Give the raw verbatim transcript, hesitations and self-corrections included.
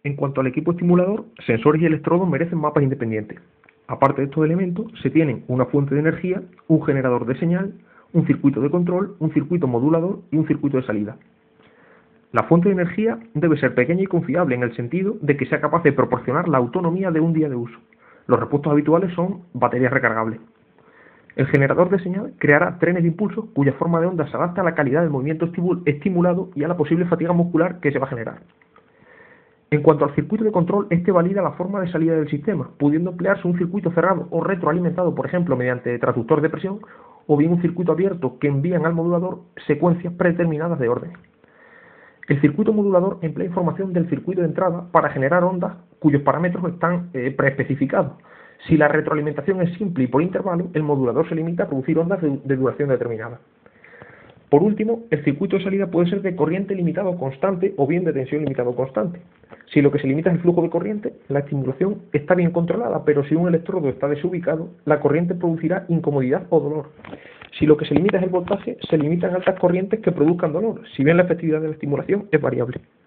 En cuanto al equipo estimulador, sensores y electrodos merecen mapas independientes. Aparte de estos elementos, se tienen una fuente de energía, un generador de señal, un circuito de control, un circuito modulador y un circuito de salida. La fuente de energía debe ser pequeña y confiable en el sentido de que sea capaz de proporcionar la autonomía de un día de uso. Los repuestos habituales son baterías recargables. El generador de señal creará trenes de impulso cuya forma de onda se adapta a la calidad del movimiento estimulado y a la posible fatiga muscular que se va a generar. En cuanto al circuito de control, este valida la forma de salida del sistema, pudiendo emplearse un circuito cerrado o retroalimentado, por ejemplo, mediante transductor de presión, o bien un circuito abierto que envían al modulador secuencias predeterminadas de orden. El circuito modulador emplea información del circuito de entrada para generar ondas cuyos parámetros están eh, preespecificados. Si la retroalimentación es simple y por intervalo, el modulador se limita a producir ondas de, de duración determinada. Por último, el circuito de salida puede ser de corriente limitado constante o bien de tensión limitado constante. Si lo que se limita es el flujo de corriente, la estimulación está bien controlada, pero si un electrodo está desubicado, la corriente producirá incomodidad o dolor. Si lo que se limita es el voltaje, se limitan altas corrientes que produzcan dolor, si bien la efectividad de la estimulación es variable.